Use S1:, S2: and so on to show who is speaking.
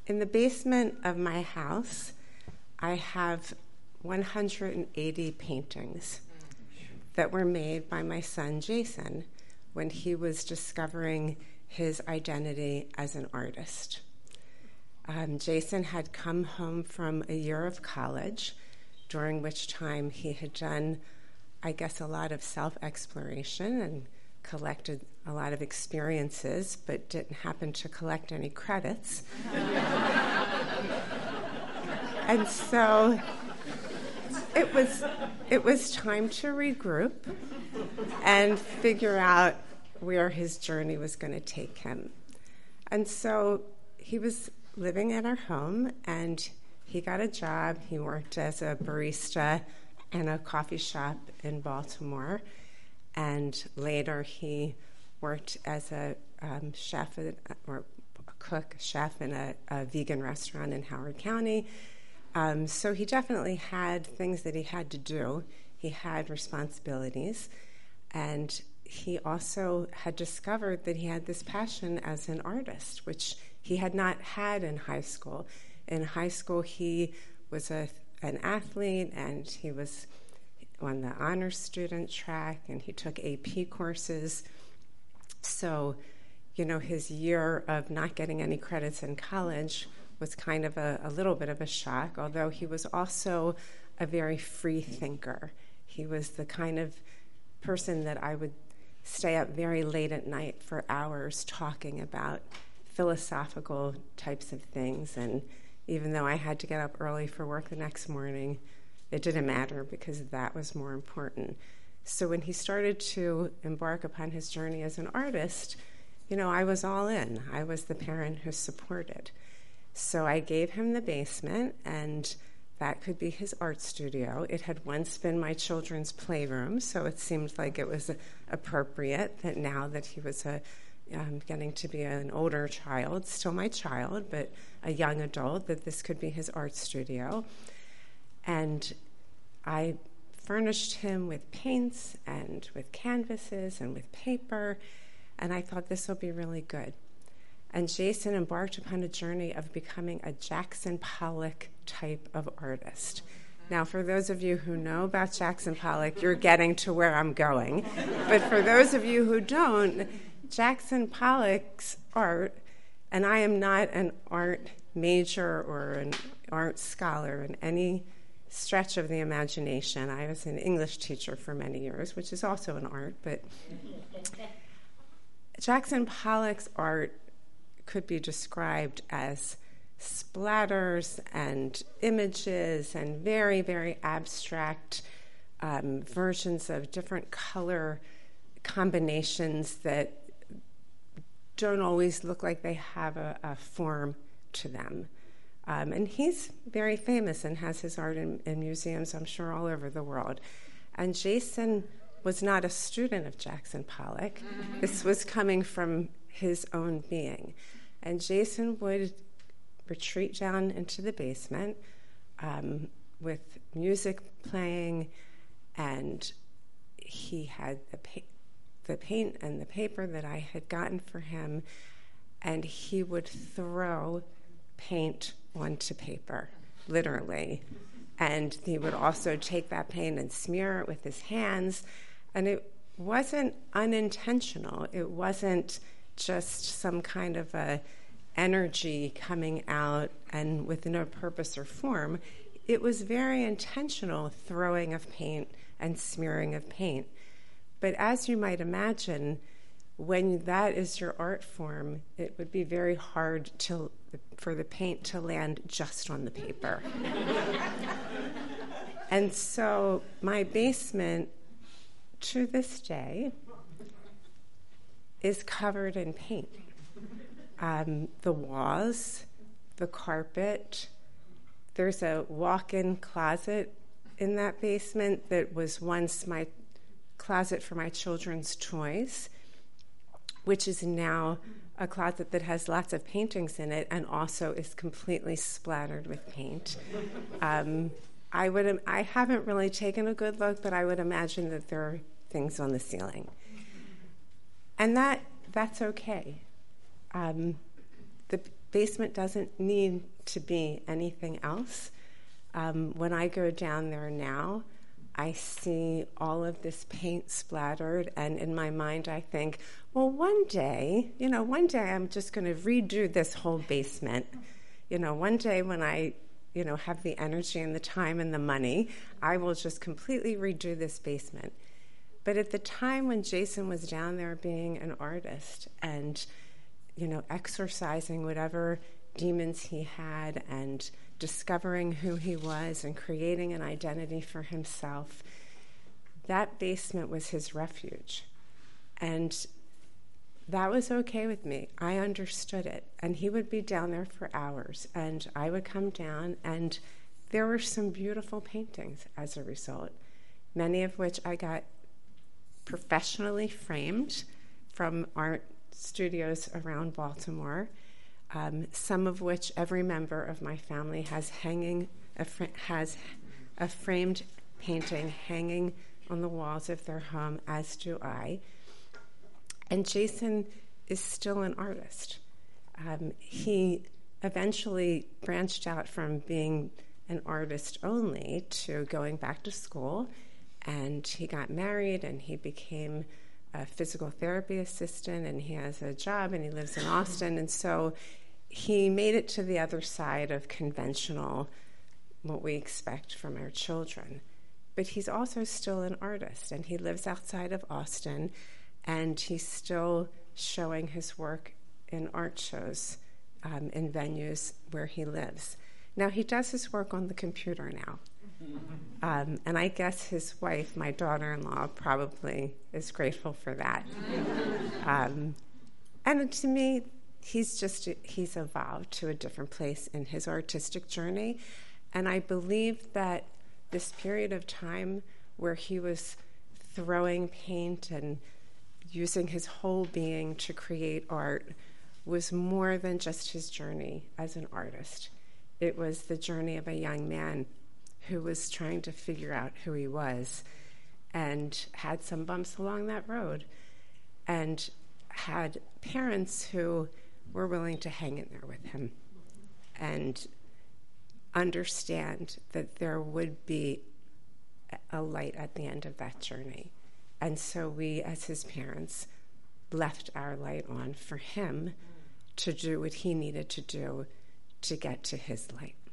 S1: In the basement of my house, I have 180 paintings that were made by my son, Jason, when he was discovering his identity as an artist. Jason had come home from a year of college, during which time he had done, I guess, a lot of self-exploration and collected a lot of experiences, but didn't happen to collect any credits. And so it was time to regroup and figure out where his journey was going to take him. And so he was living at our home, and he got a job. He worked as a barista in a coffee shop in Baltimore, and later he worked as a chef or a cook, chef in a vegan restaurant in Howard County. So he definitely had things that he had to do. He had responsibilities, and he also had discovered that he had this passion as an artist, which he had not had in high school. In high school, he was an athlete, and he was on the honors student track, and he took AP courses. So, his year of not getting any credits in college was kind of a little bit of a shock, although he was also a very free thinker. He was the kind of person that I would stay up very late at night for hours talking about philosophical types of things. And even though I had to get up early for work the next morning, it didn't matter because that was more important. So when he started to embark upon his journey as an artist, I was all in. I was the parent who supported. So I gave him the basement, and that could be his art studio. It had once been my children's playroom, so it seemed like it was appropriate that now that he was getting to be an older child, still my child, but a young adult, that this could be his art studio. And I furnished him with paints and with canvases and with paper, and I thought this will be really good. And Jason embarked upon a journey of becoming a Jackson Pollock type of artist. Now, for those of you who know about Jackson Pollock, you're getting to where I'm going. But for those of you who don't, Jackson Pollock's art, and I am not an art major or an art scholar in any stretch of the imagination. I was an English teacher for many years, which is also an art, but Jackson Pollock's art could be described as splatters and images and very, very abstract versions of different color combinations that don't always look like they have a form to them. And he's very famous and has his art in museums, I'm sure, all over the world. And Jason was not a student of Jackson Pollock. This was coming from his own being. And Jason would retreat down into the basement with music playing, and he had the paint and the paper that I had gotten for him, and he would throw paint onto paper, literally. And he would also take that paint and smear it with his hands, and it wasn't unintentional. It wasn't just some kind of a energy coming out and with no purpose or form. It was very intentional throwing of paint and smearing of paint. But as you might imagine, when that is your art form, it would be very hard for the paint to land just on the paper. And so my basement, to this day, is covered in paint. The walls, the carpet. There's a walk-in closet in that basement that was once my closet for my children's toys, which is now a closet that has lots of paintings in it and also is completely splattered with paint. I haven't really taken a good look, but I would imagine that there are things on the ceiling. And that's okay. The basement doesn't need to be anything else. When I go down there now, I see all of this paint splattered, and in my mind I think, well, one day I'm just going to redo this whole basement. One day when I, have the energy and the time and the money, I will just completely redo this basement. But at the time when Jason was down there being an artist and, exercising whatever demons he had and discovering who he was and creating an identity for himself, that basement was his refuge. And that was okay with me. I understood it. And he would be down there for hours, and I would come down, and there were some beautiful paintings as a result, many of which I got professionally framed from art studios around Baltimore, some of which every member of my family has has a framed painting hanging on the walls of their home, as do I. And Jason is still an artist. He eventually branched out from being an artist only to going back to school, and he got married, and he became a physical therapy assistant, and he has a job, and he lives in Austin. And so he made it to the other side of conventional, what we expect from our children. But he's also still an artist, and he lives outside of Austin, and he's still showing his work in art shows in venues where he lives. Now, he does his work on the computer now. And I guess his wife, my daughter-in-law, probably is grateful for that. And to me, he's evolved to a different place in his artistic journey. And I believe that this period of time where he was throwing paint and using his whole being to create art was more than just his journey as an artist. It was the journey of a young man who was trying to figure out who he was and had some bumps along that road and had parents who were willing to hang in there with him and understand that there would be a light at the end of that journey. And so we, as his parents, left our light on for him to do what he needed to do to get to his light.